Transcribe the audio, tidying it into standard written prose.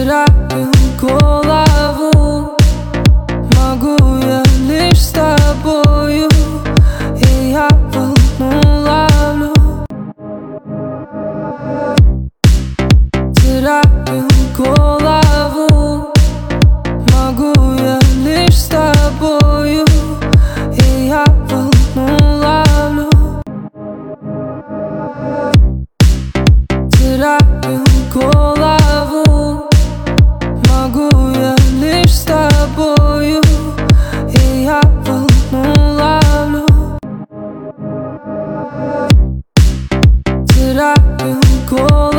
теряю голову. Могу я лишь с тобою, и я волну ловлю. Теряю голову. Могу я лишь с тобою, и я волну ловлю. Теряю голову. Могу я лишь с тобою, и я волну ловлю. Теряю голову.